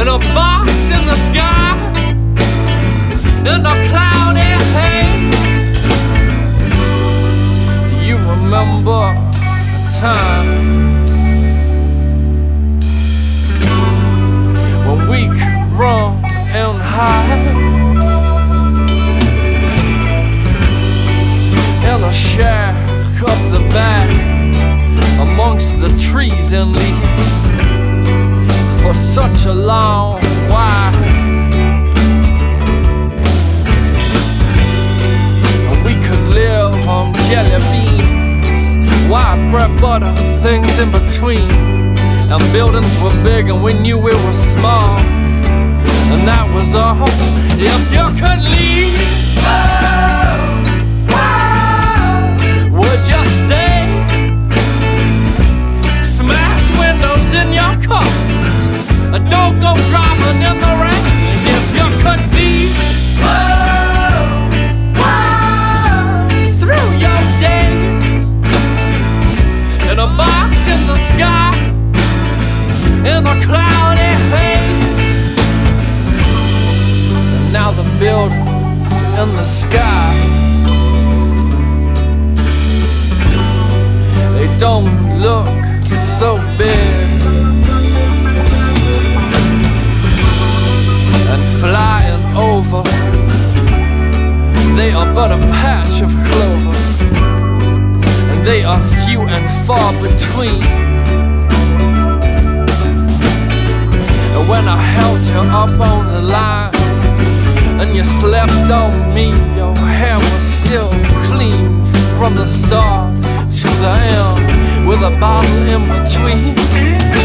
in a box in the sky, in a cloudy haze. Do you remember the time when we could run and hide in a shack up the back amongst the trees and leaves for such a long while? And we could live on jelly beans, white bread, butter, things in between. And buildings were big and we knew we were small, and that was all. If you could leave, would you stay? Smash windows in your car, don't go driving in the rain. If you could be through your days in a box in the sky, in a cloudy haze. And now the buildings in the sky, they don't look so big, and flying over, they are but a patch of clover, and they are few and far between. And when I held you up on the line and you slept on me, your hair was still clean from the start to the end, with a bottle in between.